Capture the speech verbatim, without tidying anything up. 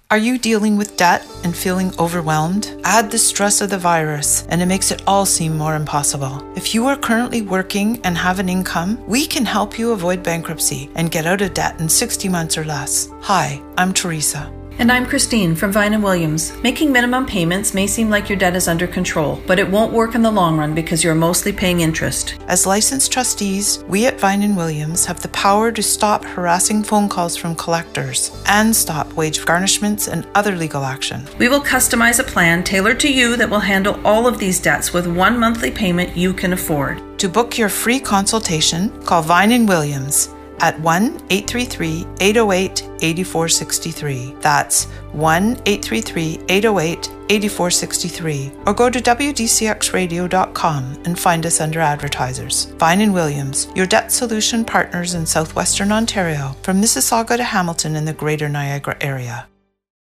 Are you dealing with debt and feeling overwhelmed? Add the stress of the virus, and it makes it all seem more impossible. If you are currently working and have an income, we can help you avoid bankruptcy and get out of debt in sixty months or less. Hi, I'm Teresa. And I'm Christine from Vine and Williams. Making minimum payments may seem like your debt is under control, but it won't work in the long run because you're mostly paying interest. As licensed trustees, we at Vine and Williams have the power to stop harassing phone calls from collectors and stop wage garnishments and other legal action. We will customize a plan tailored to you that will handle all of these debts with one monthly payment you can afford. To book your free consultation, call Vine and Williams at one eight three three, eight zero eight, eight four six three. That's one eight three three, eight zero eight, eight four six three. Or go to w d c x radio dot com and find us under advertisers. Vine and Williams, your debt solution partners in southwestern Ontario, from Mississauga to Hamilton in the Greater Niagara area.